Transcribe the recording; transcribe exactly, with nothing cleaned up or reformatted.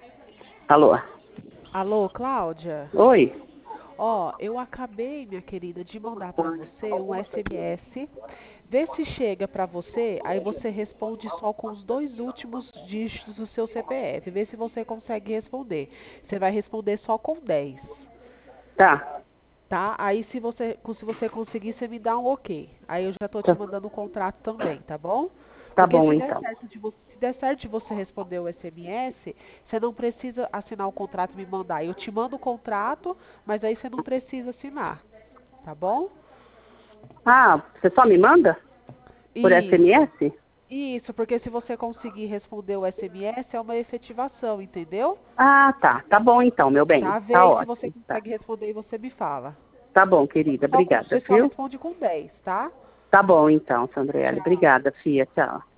Alô? Alô, Cláudia? Oi? Ó, eu acabei, minha querida, de mandar para você um S M S. Vê se chega para você, aí você responde só com os dois últimos dígitos do seu C P F. Vê se você consegue responder. Você vai responder só com dez, Tá. tá? Aí se você, se você conseguir, você me dá um ok. Aí eu já tô te Tá, mandando o contrato também, tá bom? tá Porque bom, se der então. certo de você, se der certo de você responder o S M S, você não precisa assinar o contrato e me mandar. Eu te mando o contrato, mas aí você não precisa assinar, tá bom? Ah, você só me manda? Por Isso. S M S? Isso, porque se você conseguir responder o S M S, é uma efetivação, entendeu? Ah, tá. Tá bom, então, meu bem. Tá? Vê Tá aí se você ótimo. Tá. consegue responder e você me fala. Tá bom, querida. Só com- Obrigada, você só viu? responde com dez, tá? Tá bom, então, Sandriele. Tchau. Obrigada, Fia. Tchau.